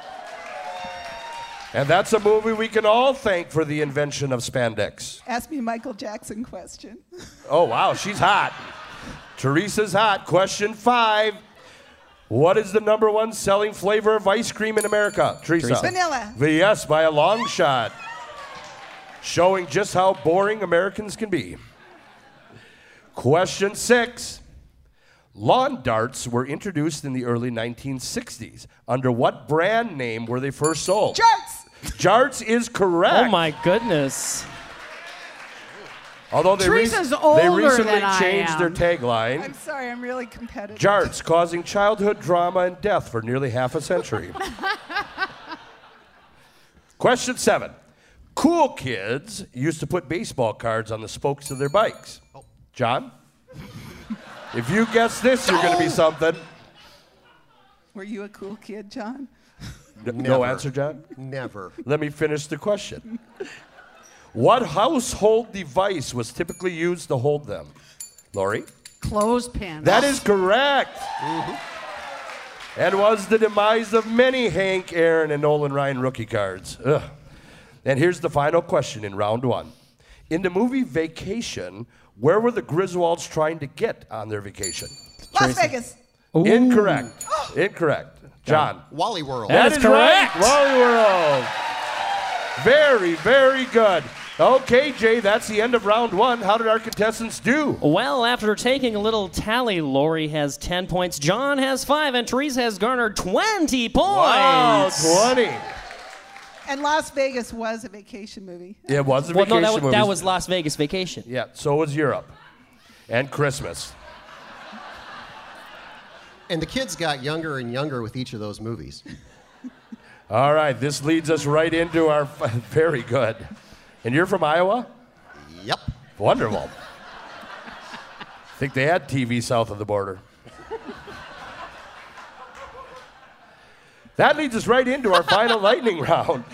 And that's a movie we can all thank for the invention of spandex. Ask me a Michael Jackson question. Oh, wow, she's hot. Teresa's hot. Question five. What is the number one selling flavor of ice cream in America? Teresa. Teresa. Vanilla. Yes, by a long shot. Showing just how boring Americans can be. Question six. Lawn darts were introduced in the early nineteen sixties. Under what brand name were they first sold? Jarts. Jarts is correct. Oh, my goodness. Although they, Teresa's rec- older they recently than I changed am. their tagline. I'm sorry, I'm really competitive. Jarts, causing childhood drama and death for nearly half a century. Question seven. Cool kids used to put baseball cards on the spokes of their bikes. John? If you guess this, you're going to be something. Were you a cool kid, John? N- no answer, John? Never. Let me finish the question. What household device was typically used to hold them? Lori? Clothespins. That is correct. And was the demise of many Hank Aaron and Nolan Ryan rookie cards. Ugh. And here's the final question in round one. In the movie Vacation, where were the Griswolds trying to get on their vacation? Las Vegas. Ooh. Incorrect. Incorrect. John. Wally World. That, That is is correct. Right. Wally World. Very, very good. Okay, Jay, that's the end of round one. How did our contestants do? Well, after taking a little tally, Lori has ten points, John has five, and Teresa has garnered twenty points. Wow, twenty. And Las Vegas was a vacation movie. It was a Well, vacation no, that, wa- movie. that was Las Vegas Vacation. Yeah, so was Europe. And Christmas. And the kids got younger and younger with each of those movies. All right, this leads us right into our... Very good. And you're from Iowa? Yep. Wonderful. I think they had T V south of the border. That leads us right into our final lightning round.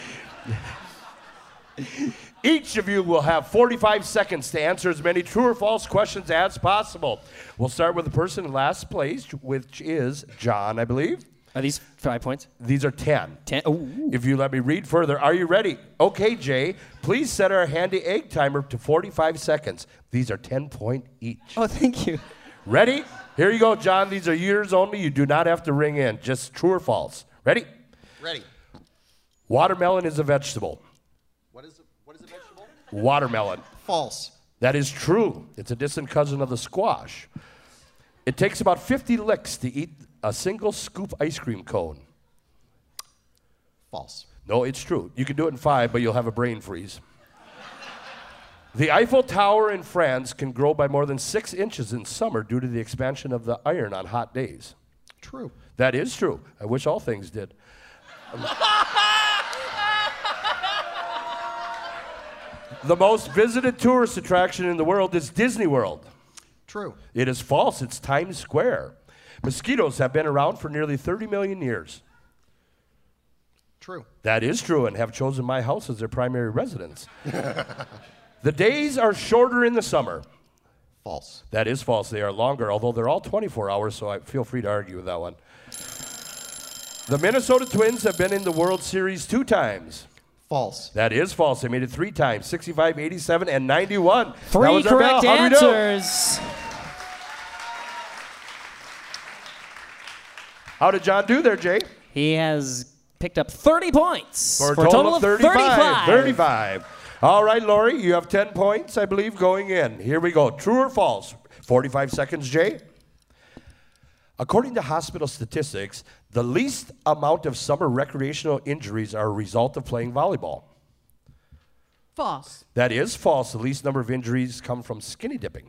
Each of you will have forty-five seconds to answer as many true or false questions as possible. We'll start with the person in last place, which is John, I believe. Are these five points? These are ten. Ten. Ooh. If you let me read further, are you ready? Okay, Jay, please set our handy egg timer to forty-five seconds. These are ten point each. Oh, thank you. Ready? Here you go, John. These are yours only. You do not have to ring in. Just true or false. Ready? Ready. Watermelon is a vegetable. What is a, what is a vegetable? Watermelon. False. That is true. It's a distant cousin of the squash. It takes about fifty licks to eat a single scoop ice cream cone. False. No, it's true. You can do it in five, but you'll have a brain freeze. The Eiffel Tower in France can grow by more than six inches in summer due to the expansion of the iron on hot days. True. That is true. I wish all things did. Um, the most visited tourist attraction in the world is Disney World. True. It is false. It's Times Square. Mosquitoes have been around for nearly thirty million years. True. That is true, and have chosen my house as their primary residence. The days are shorter in the summer. False. That is false. They are longer, although they're all twenty-four hours, so I feel free to argue with that one. The Minnesota Twins have been in the World Series two times. False. That is false. They made it three times, sixty-five, eighty-seven, and ninety-one. Three That was our correct bell. How'd we do? answers. How did John do there, Jay? He has picked up thirty points. For a total, of thirty-five. thirty-five. thirty-five. All right, Lori, you have ten points, I believe, going in. Here we go. True or false? forty-five seconds, Jay. According to hospital statistics, the least amount of summer recreational injuries are a result of playing volleyball. False. That is false. The least number of injuries come from skinny dipping.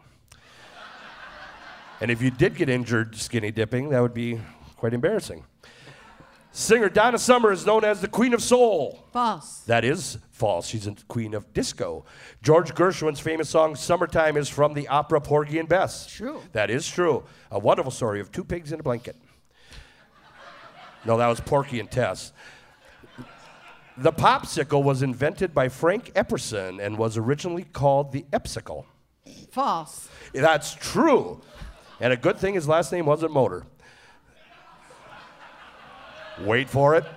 And if you did get injured skinny dipping, that would be quite embarrassing. Singer Donna Summer is known as the Queen of Soul. False. That is false. She's the Queen of Disco. George Gershwin's famous song Summertime is from the opera Porgy and Bess. True. That is true. A wonderful story of two pigs in a blanket. No, that was Porky and Tess. The popsicle was invented by Frank Epperson and was originally called the Epsicle. False. That's true. And a good thing his last name wasn't Motor. Wait for it.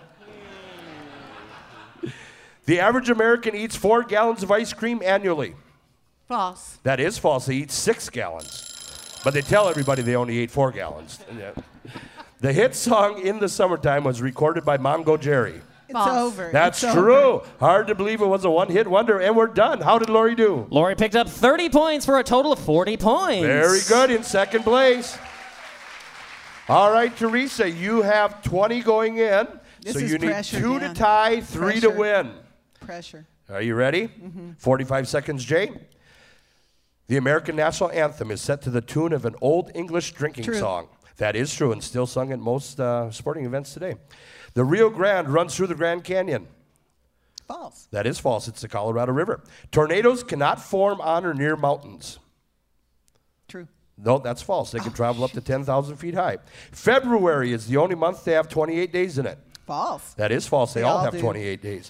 The average American eats four gallons of ice cream annually. False. That is false. They eat six gallons. But they tell everybody they only ate four gallons. The hit song In the Summertime was recorded by Mongo Jerry. It's False. over. That's It's true. over. Hard to believe it was a one-hit wonder, and we're done. How did Lori do? Lori picked up thirty points for a total of forty points. Very good, in second place. All right, Teresa, you have twenty going in. This so is you need pressure, two Dan. to tie, three Pressure. to win. Pressure. Are you ready? Mm-hmm. forty-five seconds, Jay. The American national anthem is set to the tune of an old English drinking True. song. That is true and still sung at most uh, sporting events today. The Rio Grande runs through the Grand Canyon. False. That is false. It's the Colorado River. Tornadoes cannot form on or near mountains. True. No, that's false. They can travel up to ten thousand feet high. February is the only month they have twenty-eight days in it. False. That is false. They, They all, all have do. twenty-eight days.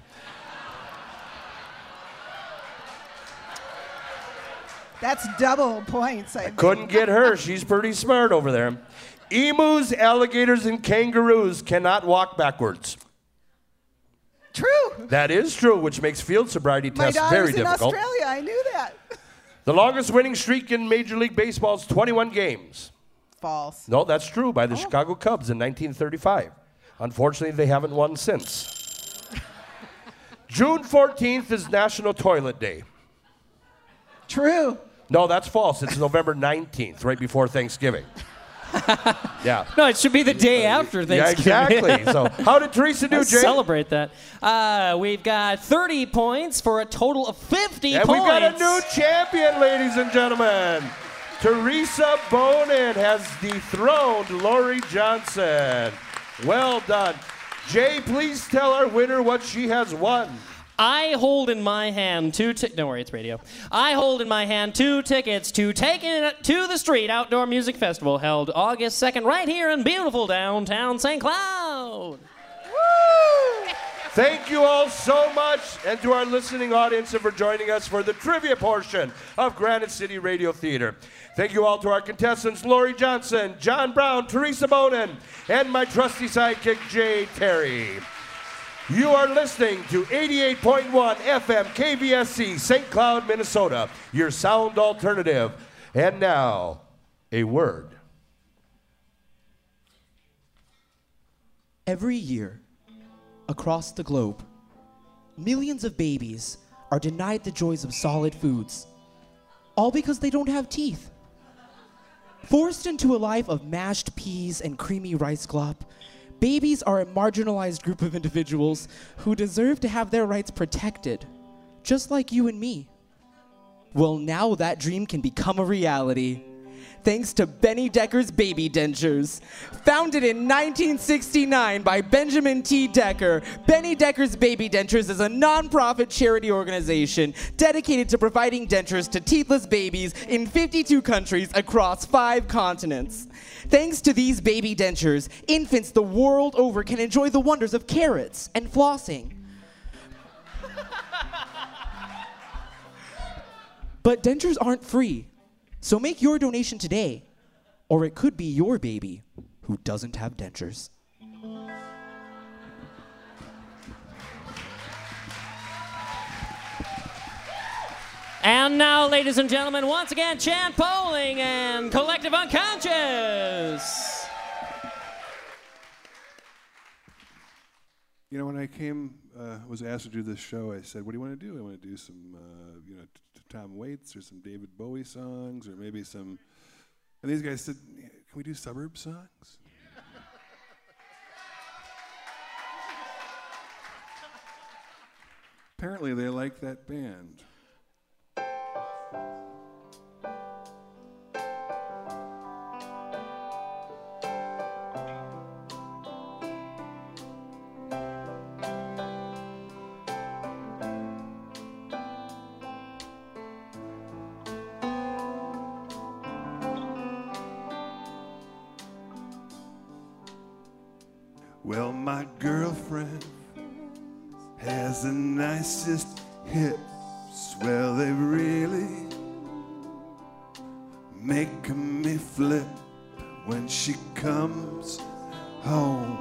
That's double points. I Couldn't get her. She's pretty smart over there. Emus, alligators, and kangaroos cannot walk backwards. True. That is true, which makes field sobriety My tests daughter's very in difficult. Australia. I knew that. The longest winning streak in Major League Baseball is twenty-one games. False. No, that's true, by Oh. the Chicago Cubs in nineteen thirty-five. Unfortunately, they haven't won since. June fourteenth is National Toilet Day. True. No, that's false. It's November nineteenth, right before Thanksgiving. Yeah. No, it should be the day after Yeah, Thanksgiving. exactly. So, how did Teresa do, Let's Jay? celebrate that. Uh, we've got thirty points for a total of fifty And points. we got a new champion, ladies and gentlemen. Teresa Bonin has dethroned Lori Johnson. Well done. Jay, please tell our winner what she has won. I hold in my hand two ti- don't worry, it's radio. I hold in my hand two tickets to Taking It to the Street Outdoor Music Festival held August second right here in beautiful downtown Saint Cloud. Thank you all so much, and to our listening audience for joining us for the trivia portion of Granite City Radio Theater. Thank you all to our contestants, Lori Johnson, John Brown, Teresa Bonin, and my trusty sidekick, Jay Terry. You are listening to eighty-eight point one F M K V S C, Saint Cloud, Minnesota, your sound alternative. And now, a word. Every year, across the globe, millions of babies are denied the joys of solid foods, all because they don't have teeth. Forced into a life of mashed peas and creamy rice glop, babies are a marginalized group of individuals who deserve to have their rights protected, just like you and me. Well, now that dream can become a reality, thanks to Benny Decker's Baby Dentures. Founded in nineteen sixty-nine by Benjamin T. Decker, Benny Decker's Baby Dentures is a nonprofit charity organization dedicated to providing dentures to teethless babies in fifty-two countries across five continents. Thanks to these baby dentures, infants the world over can enjoy the wonders of carrots and flossing. But dentures aren't free, so make your donation today, or it could be your baby who doesn't have dentures. And now, ladies and gentlemen, once again, Chan Poling and Collective Unconscious. You know, when I came, uh, was asked to do this show, I said, what do you want to do? I want to do some, uh, you know, t- t- Tom Waits or some David Bowie songs or maybe some... And these guys said, can we do suburb songs? Apparently they like that band. Well, my girlfriend has the nicest hips. Well, they really make me flip when she comes home.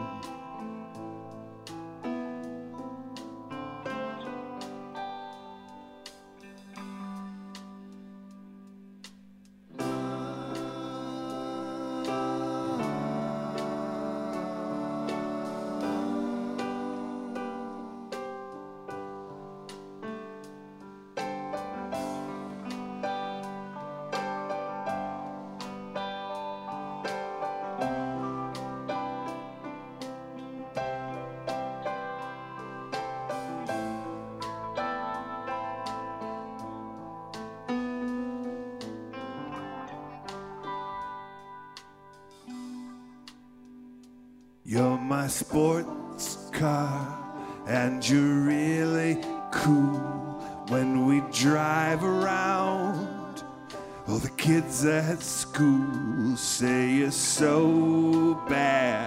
my sports car, and you're really cool when we drive around. Oh, the kids at school say you're so bad.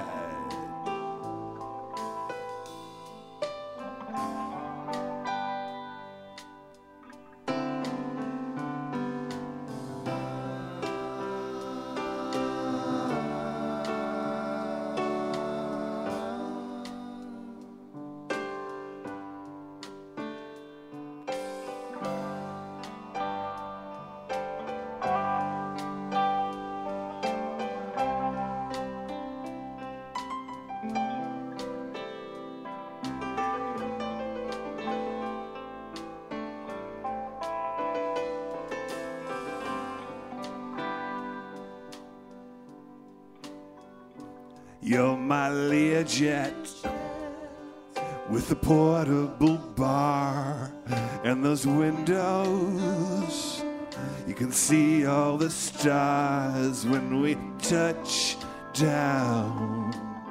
You're my Learjet with a portable bar and those windows. You can see all the stars when we touch down.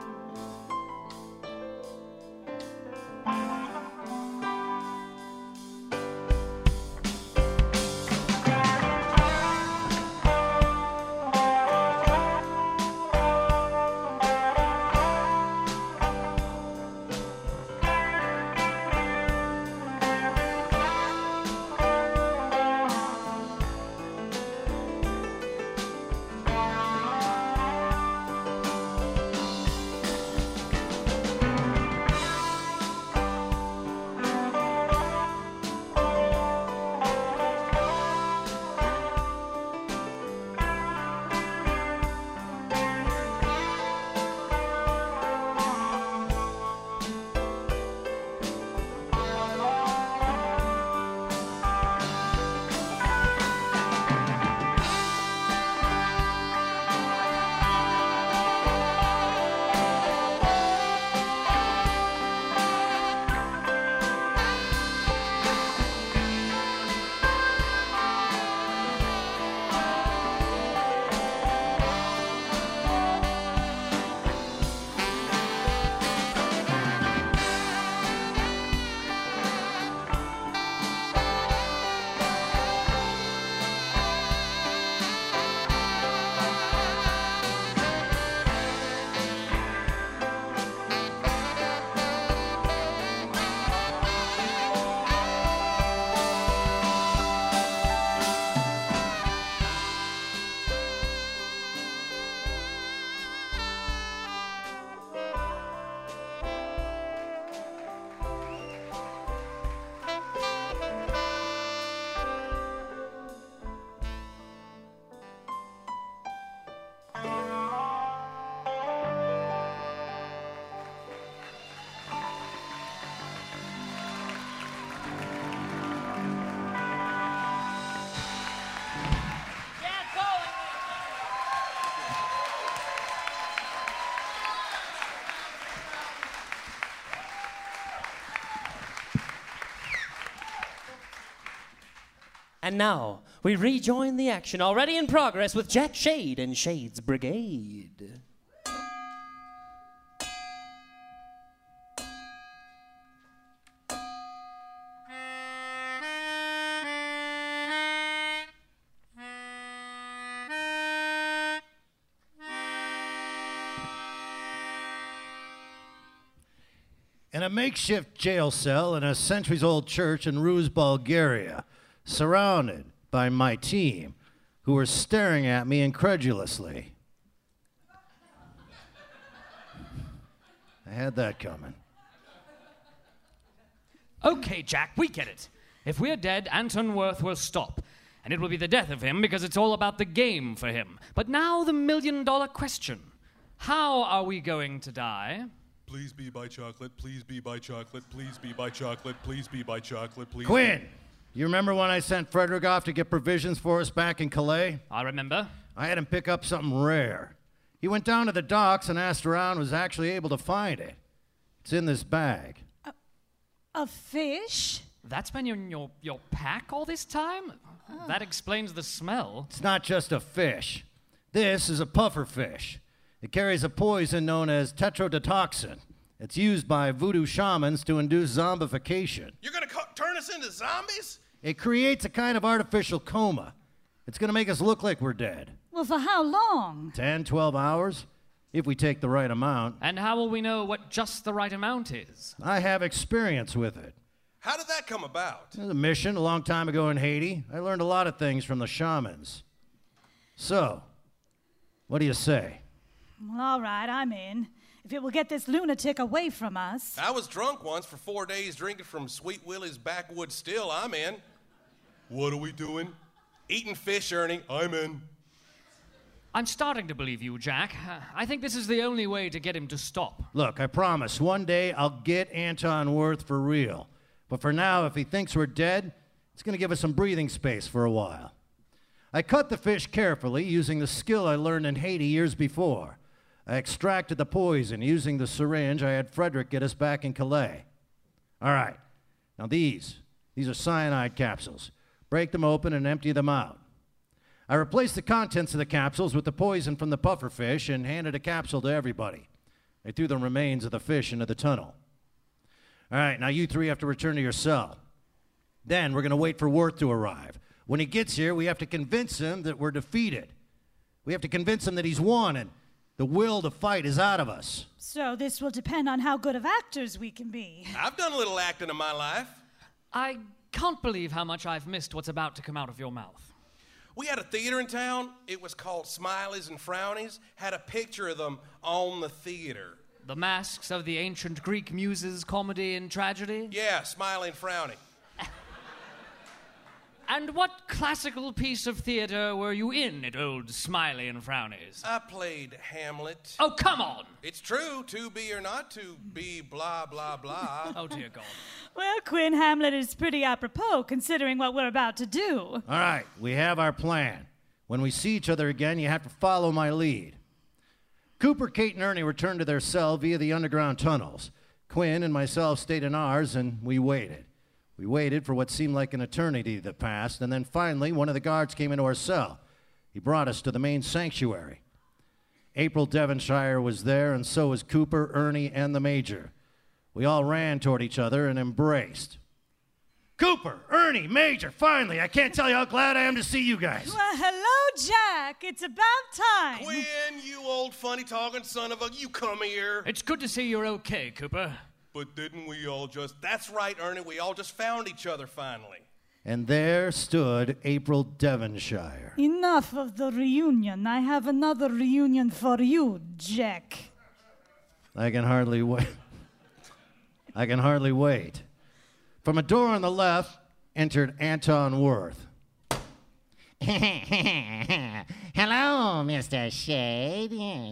And now, we rejoin the action already in progress with Jack Shade and Shade's Brigade. In a makeshift jail cell in a centuries-old church in Ruse, Bulgaria, surrounded by my team, who were staring at me incredulously. I had that coming. Okay, Jack, we get it. If we're dead, Anton Worth will stop. And it will be the death of him because it's all about the game for him. But now the million-dollar question. How are we going to die? Please be by chocolate, please be by chocolate, please be by chocolate, please be by chocolate, please. Quinn, you remember when I sent Frederick off to get provisions for us back in Calais? I remember. I had him pick up something rare. He went down to the docks and asked around, was actually able to find it. It's in this bag. A, a fish? That's been in your, your pack all this time? Oh. That explains the smell. It's not just a fish. This is a puffer fish. It carries a poison known as tetrodotoxin. It's used by voodoo shamans to induce zombification. You're gonna co- turn us into zombies? It creates a kind of artificial coma. It's gonna make us look like we're dead. Well, for how long? ten, twelve hours, if we take the right amount. And how will we know what just the right amount is? I have experience with it. How did that come about? It was a mission a long time ago in Haiti. I learned a lot of things from the shamans. So, what do you say? Well, all right, I'm in. If it will get this lunatic away from us. I was drunk once for four days drinking from Sweet Willie's backwoods still. I'm in. What are we doing? Eating fish, Ernie. I'm in. I'm starting to believe you, Jack. Uh, I think this is the only way to get him to stop. Look, I promise, one day I'll get Anton Worth for real. But for now, if he thinks we're dead, it's going to give us some breathing space for a while. I cut the fish carefully using the skill I learned in Haiti years before. I extracted the poison using the syringe I had Frederick get us back in Calais. All right, now these, these are cyanide capsules. Break them open and empty them out. I replaced the contents of the capsules with the poison from the pufferfish and handed a capsule to everybody. I threw the remains of the fish into the tunnel. All right, now you three have to return to your cell. Then we're going to wait for Worth to arrive. When he gets here, we have to convince him that we're defeated. We have to convince him that he's won and the will to fight is out of us. So this will depend on how good of actors we can be. I've done a little acting in my life. I can't believe how much I've missed what's about to come out of your mouth. We had a theater in town. It was called Smileys and Frownies. Had a picture of them on the theater. The masks of the ancient Greek muses, comedy and tragedy? Yeah, Smiley and Frowny. And what classical piece of theater were you in at old Smiley and Frownies? I played Hamlet. Oh, come on! It's true, to be or not to be, blah, blah, blah. Oh, dear God. Well, Quinn, Hamlet is pretty apropos considering what we're about to do. All right, we have our plan. When we see each other again, you have to follow my lead. Cooper, Kate, and Ernie returned to their cell via the underground tunnels. Quinn and myself stayed in ours, and we waited. We waited for what seemed like an eternity that passed, and then finally one of the guards came into our cell. He brought us to the main sanctuary. April Devonshire was there, and so was Cooper, Ernie, and the Major. We all ran toward each other and embraced. Cooper, Ernie, Major, finally, I can't tell you how glad I am to see you guys. Well, hello, Jack. It's about time. Quinn, you old funny-talking son of a... You come here. It's good to see you're okay, Cooper. But didn't we all just... That's right, Ernie. We all just found each other finally. And there stood April Devonshire. Enough of the reunion. I have another reunion for you, Jack. I can hardly wait. I can hardly wait. From a door on the left entered Anton Worth. Hello, Mister Shade.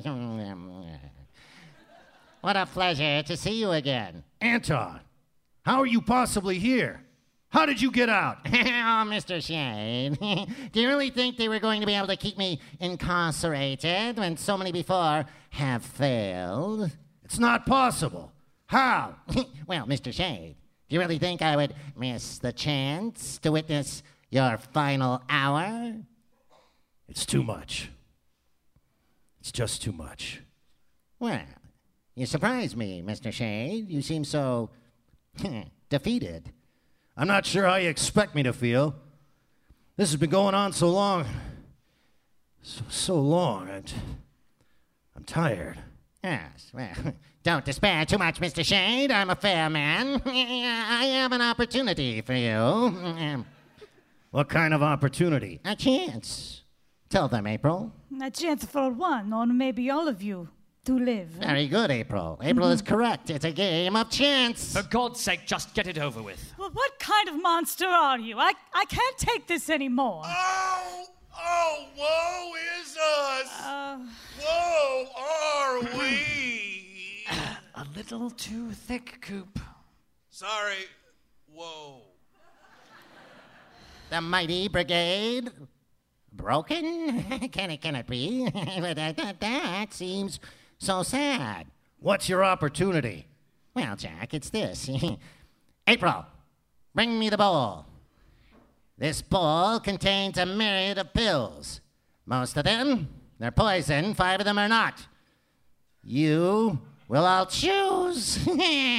What a pleasure to see you again. Anton, how are you possibly here? How did you get out? Oh, Mister Shade. Do you really think they were going to be able to keep me incarcerated when so many before have failed? It's not possible. How? Well, Mister Shade, do you really think I would miss the chance to witness your final hour? It's too much. It's just too much. Well, you surprise me, Mister Shade. You seem so defeated. I'm not sure how you expect me to feel. This has been going on so long. So, so long. I'm, I'm tired. Yes, well, don't despair too much, Mister Shade. I'm a fair man. I have an opportunity for you. What kind of opportunity? A chance. Tell them, April. A chance for one, or maybe all of you, to live. Very good, April. April is correct. It's a game of chance. For God's sake, just get it over with. Well, what kind of monster are you? I, I can't take this anymore. Oh, oh, woe is us. Uh, Woe are we. A little too thick, Coop. Sorry. Whoa. The mighty brigade. Broken? Can it, can it be? that, that, that seems so sad. What's your opportunity? Well, Jack, it's this. April, bring me the bowl. This bowl contains a myriad of pills. Most of them, they're poison. Five of them are not. You? Well, I'll choose. Who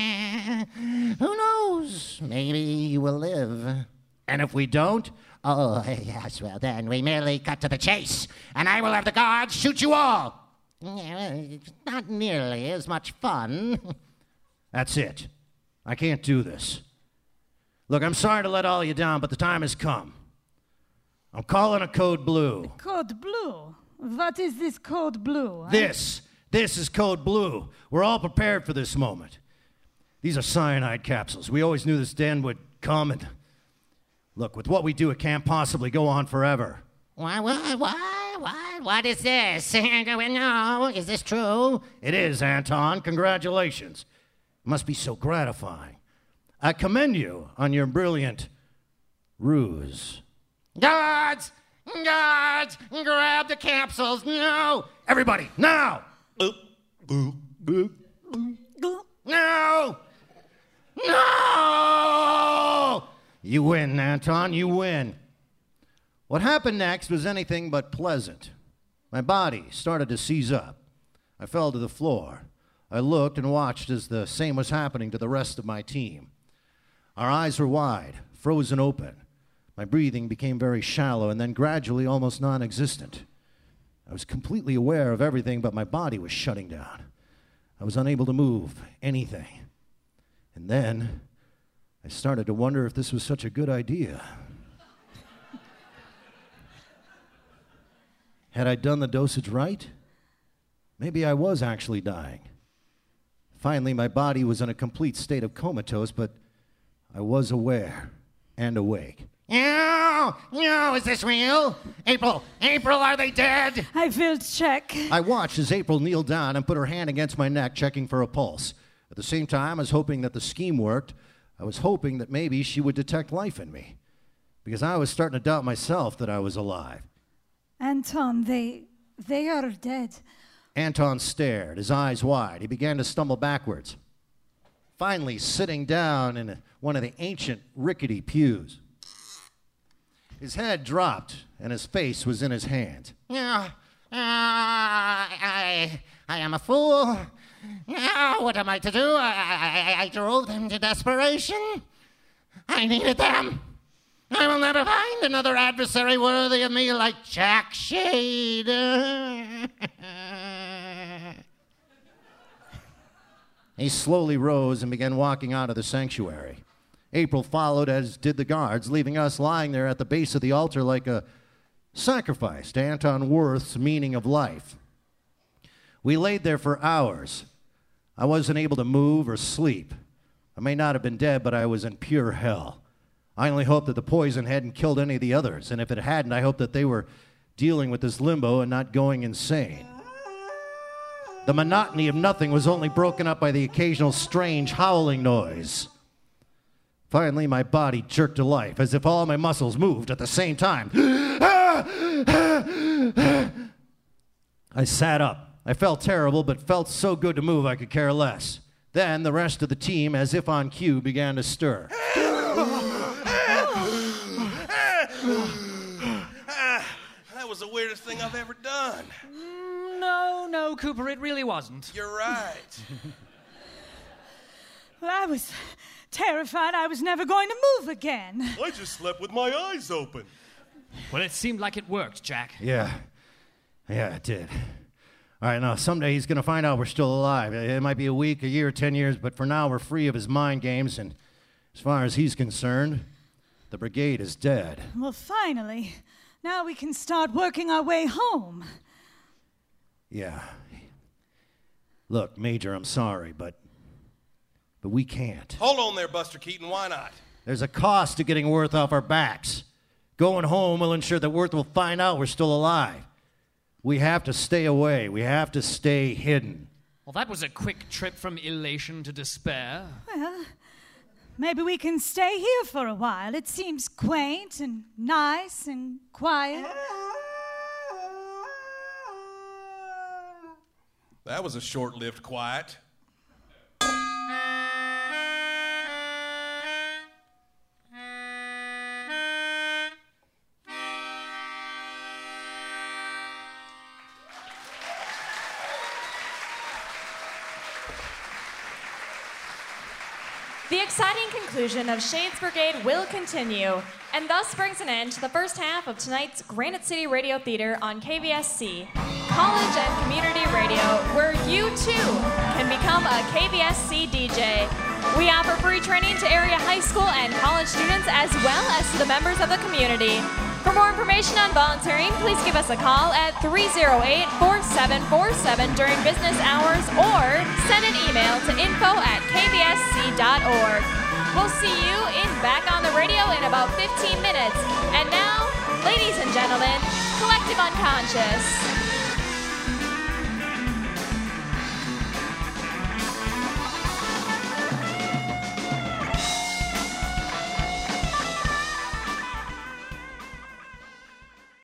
knows? Maybe you will live. And if we don't? Oh, yes, well, then we merely cut to the chase, and I will have the guards shoot you all. Yeah, it's not nearly as much fun. That's it. I can't do this. Look, I'm sorry to let all you down, but the time has come. I'm calling a code blue. Code blue? What is this code blue? huh? This. This is code blue. We're all prepared for this moment. These are cyanide capsules. We always knew this den would come and... Look, with what we do, it can't possibly go on forever. Why, what, what, what, what is this? No, is this true? It is, Anton. Congratulations. It must be so gratifying. I commend you on your brilliant ruse. Guards! Guards! Grab the capsules! No! Everybody, now! Boop, boop, boop, boop. No! No! You win, Anton, you win. What happened next was anything but pleasant. My body started to seize up. I fell to the floor. I looked and watched as the same was happening to the rest of my team. Our eyes were wide, frozen open. My breathing became very shallow and then gradually almost non-existent. I was completely aware of everything, but my body was shutting down. I was unable to move anything. And then I started to wonder if this was such a good idea. Had I done the dosage right? Maybe I was actually dying. Finally, my body was in a complete state of comatose, but I was aware and awake. No! No, is this real? April! April, are they dead? I will check. I watched as April kneeled down and put her hand against my neck, checking for a pulse. At the same time, I was hoping that the scheme worked. I was hoping that maybe she would detect life in me, because I was starting to doubt myself that I was alive. Anton, they they are dead. Anton stared, his eyes wide. He began to stumble backwards, finally sitting down in one of the ancient rickety pews. His head dropped, and his face was in his hands. Yeah, uh, I, I am a fool. Now, what am I to do? I, I, I drove them to desperation. I needed them. I will never find another adversary worthy of me like Jack Shade. He slowly rose and began walking out of the sanctuary. April followed, as did the guards, leaving us lying there at the base of the altar like a sacrifice to Anton Worth's meaning of life. We laid there for hours. I wasn't able to move or sleep. I may not have been dead, but I was in pure hell. I only hoped that the poison hadn't killed any of the others, and if it hadn't, I hoped that they were dealing with this limbo and not going insane. The monotony of nothing was only broken up by the occasional strange howling noise. Finally, my body jerked to life, as if all my muscles moved at the same time. I sat up. I felt terrible, but felt so good to move I could care less. Then the rest of the team, as if on cue, began to stir. That was the weirdest thing I've ever done. No, no, Cooper, it really wasn't. You're right. Well, I was terrified I was never going to move again. I just slept with my eyes open. Well, it seemed like it worked, Jack. Yeah. Yeah, it did. All right, now, someday he's going to find out we're still alive. It might be a week, a year, ten years, but for now we're free of his mind games, and as far as he's concerned, the brigade is dead. Well, finally. Now we can start working our way home. Yeah. Look, Major, I'm sorry, but but we can't. Hold on there, Buster Keaton. Why not? There's a cost to getting Worth off our backs. Going home will ensure that Worth will find out we're still alive. We have to stay away. We have to stay hidden. Well, that was a quick trip from elation to despair. Well, maybe we can stay here for a while. It seems quaint and nice and quiet. That was a short-lived quiet. exciting conclusion of Shades Brigade will continue, and thus brings an end to the first half of tonight's Granite City Radio Theater on K V S C, college and community radio, where you too can become a K V S C D J. We offer free training to area high school and college students as well as to the members of the community. For more information on volunteering, please give us a call at three oh eight, four seven four seven during business hours or send an email to info at k v s c dot org. We'll see you in back on the radio in about fifteen minutes. And now, ladies and gentlemen, Collective Unconscious.